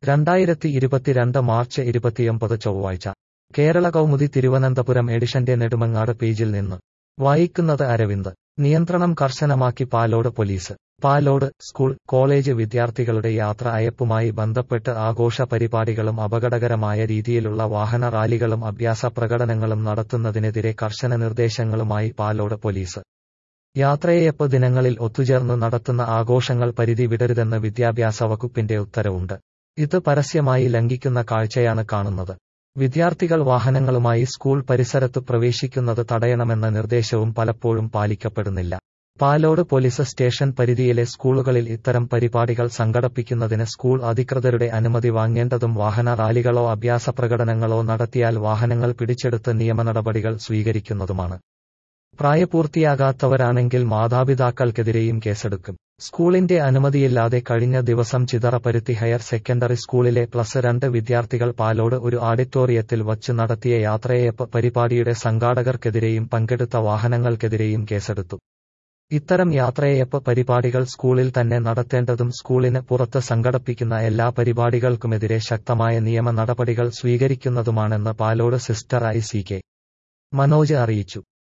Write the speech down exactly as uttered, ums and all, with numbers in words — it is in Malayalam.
രണ്ടായിരത്തി ഇരുപത്തിരണ്ട് മാർച്ച് ഇരുപത്തിയൊമ്പത് ചൊവ്വാഴ്ച കേരള കൗമുദി തിരുവനന്തപുരം എഡിഷന്റെ നെടുമങ്ങാട് പേജിൽ നിന്ന് വായിക്കുന്നത് അരവിന്ദ്. നിയന്ത്രണം കർശനമാക്കി Palode police. Palode school college വിദ്യാർത്ഥികളുടെ യാത്ര അയപ്പുമായി ബന്ധപ്പെട്ട് ആഘോഷ പരിപാടികളും അപകടകരമായ രീതിയിലുള്ള വാഹന റാലികളും അഭ്യാസ പ്രകടനങ്ങളും നടത്തുന്നതിനെതിരെ കർശന നിർദ്ദേശങ്ങളുമായി പാലോട് പോലീസ്. യാത്രയയപ്പ് ദിനങ്ങളിൽ ഒത്തുചേർന്ന് നടത്തുന്ന ആഘോഷങ്ങൾ പരിധി വിടരുതെന്ന് വിദ്യാഭ്യാസ വകുപ്പിന്റെ ഉത്തരവുണ്ട്. ഇത് പരസ്യമായി ലംഘിക്കുന്ന കാഴ്ചയാണ് കാണുന്നത്. വിദ്യാർത്ഥികൾ വാഹനങ്ങളുമായി സ്കൂൾ പരിസരത്ത് പ്രവേശിക്കുന്നത് തടയണമെന്ന നിർദ്ദേശവും പലപ്പോഴും പാലിക്കപ്പെടുന്നില്ല. പാലോട് പോലീസ് സ്റ്റേഷൻ പരിധിയിലെ സ്കൂളുകളിൽ ഇത്തരം പരിപാടികൾ സംഘടിപ്പിക്കുന്നതിന് സ്കൂൾ അധികൃതരുടെ അനുമതി വാങ്ങേണ്ടതും വാഹന റാലികളോ അഭ്യാസ പ്രകടനങ്ങളോ നടത്തിയാൽ വാഹനങ്ങൾ പിടിച്ചെടുത്ത് നിയമനടപടികൾ സ്വീകരിക്കുന്നതുമാണ്. പ്രായപൂർത്തിയാകാത്തവരാണെങ്കിൽ മാതാപിതാക്കൾക്കെതിരെയും കേസെടുക്കും. സ്കൂളിന്റെ അനുമതിയില്ലാതെ കഴിഞ്ഞ ദിവസം ചിതറപ്പരുത്തി ഹയർ സെക്കൻഡറി സ്കൂളിലെ പ്ലസ് രണ്ട് വിദ്യാർത്ഥികൾ പാലോട് ഒരു ഓഡിറ്റോറിയത്തിൽ വച്ച് നടത്തിയ യാത്രയയപ്പ് പരിപാടിയുടെ സംഘാടകർക്കെതിരെയും പങ്കെടുത്ത വാഹനങ്ങൾക്കെതിരെയും കേസെടുത്തു. ഇത്തരം യാത്രയയപ്പ് പരിപാടികൾ സ്കൂളിൽ തന്നെ നടത്തേണ്ടതും സ്കൂളിന് പുറത്ത് സംഘടിപ്പിക്കുന്ന എല്ലാ പരിപാടികൾക്കുമെതിരെ ശക്തമായ നിയമ നടപടികൾ സ്വീകരിക്കുന്നതുമാണെന്ന് പാലോട് സിസ്റ്റർ ഐ സി കെ മനോജ് അറിയിച്ചു.